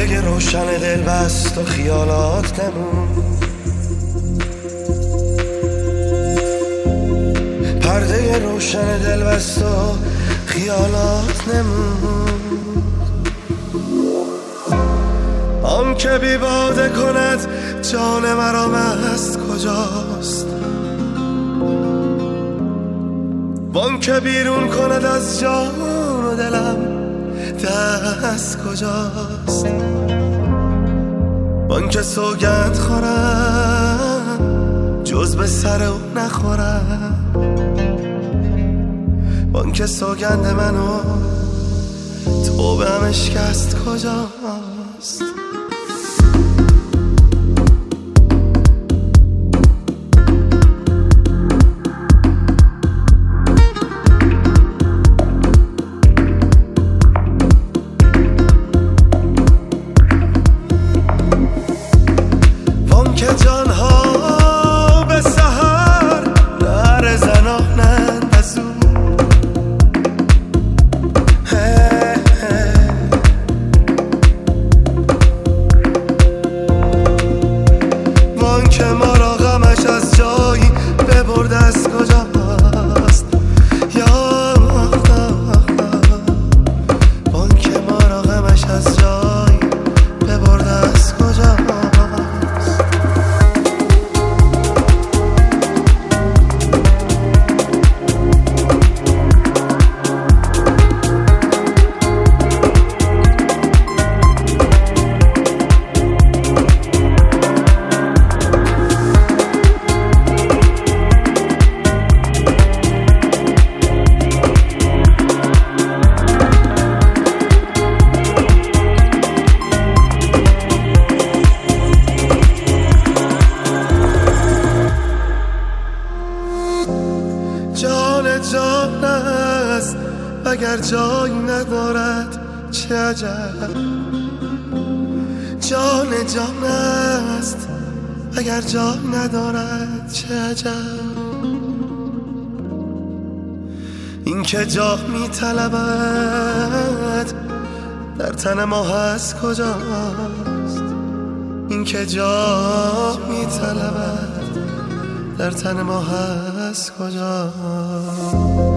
پرده روشن دل بست و خیالات نموند، پرده روشن دل بست و خیالات نموند. آن که بی باده کند جان مرا مست کجاست، وان که بیرون کند از جان و دلم دست کجاست. وان که سوگند خورم جز به سر او نخورم، وان که سوگند منو توبه هم اشکست کجاست. که جانها به سحر نره زنانند از او، وان که ما را غمش از جایی ببرد از کجاست. یا وان که ما را غمش از جایی ببرد از کجاست. جان است اگر جایی ندارد چه عجب، جان است اگر جایی ندارد چه عجب. این که جا می طلبد در تن ما هست کجاست، این که جا می طلبد در تن ما هست کجاست.